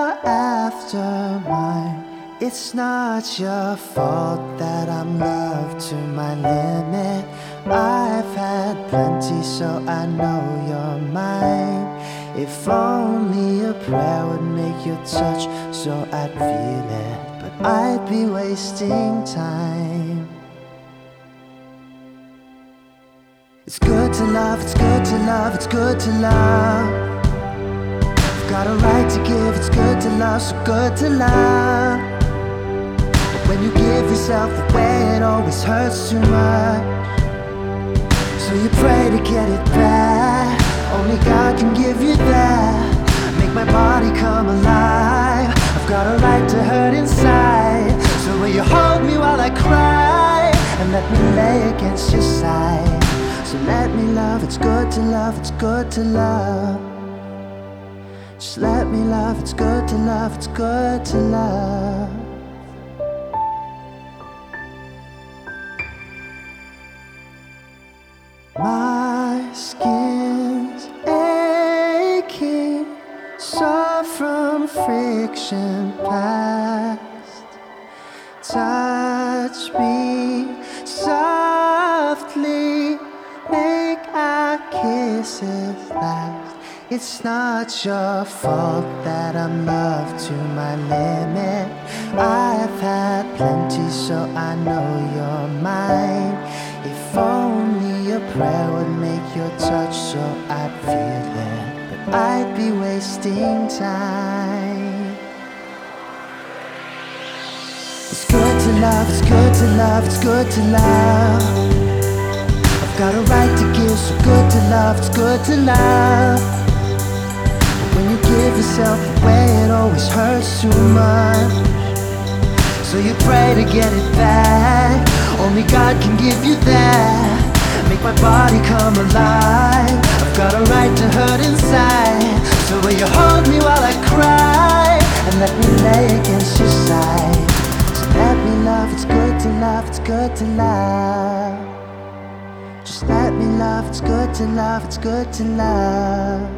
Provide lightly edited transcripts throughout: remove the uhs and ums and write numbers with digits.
after mine. It's not your fault that I'm loved to my limit. I've had plenty, so I know you're mine. If only a prayer would make your touch so I'd feel it, but I'd be wasting time. It's good to love, it's good to love, it's good to love. You've got a right to give, it's good to love, so good to love. But when you give yourself away, it always hurts too much. So you pray to get it back. Only God can give you that. Make my body come alive. I've got a right to hurt inside. So will you hold me while I cry, and let me lay against your side? So let me love, it's good to love, it's good to love. Just let me love, it's good to love, it's good to love. My skin's aching, sore from friction past. Touch me softly, make our kisses last. It's not your fault that I'm loved to my limit. I've had plenty, so I know you're mine. If only a prayer would make your touch so I'd feel it, but I'd be wasting time. It's good to love, it's good to love, it's good to love. I've got a right to give, so good to love, it's good to love. But when you give yourself away, it always hurts too much. So you pray to get it back. Only God can give you that. Make my body come alive. I've got a right to hurt inside. So will you hold me while I cry, and let me lay against your side? So let me love, it's good to love, it's good to love. Just let me love, it's good to love, it's good to love.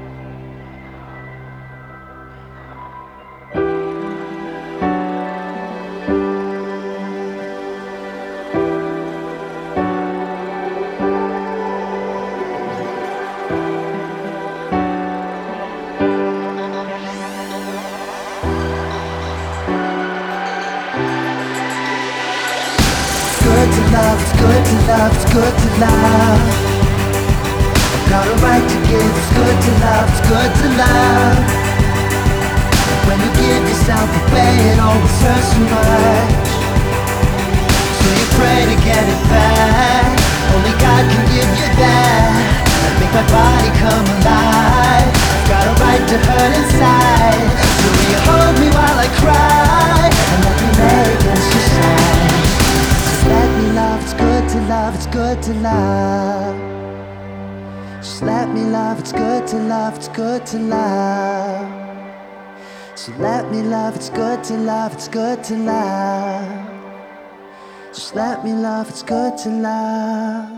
It's good to love, it's good to love. I've got a right to give, it's good to love, it's good to love. When you give yourself away, it always hurts too much. So you pray to get it back. Only God can give you that. Make my body come alive. I've got a right to hurt inside. So will you hold me while I cry, and let me lay against your side? Let me love, it's good to love, it's good to love. Just let me love, it's good to love, it's good to love. So let me love, it's good to love, it's good to love. Just let me love, it's good to love.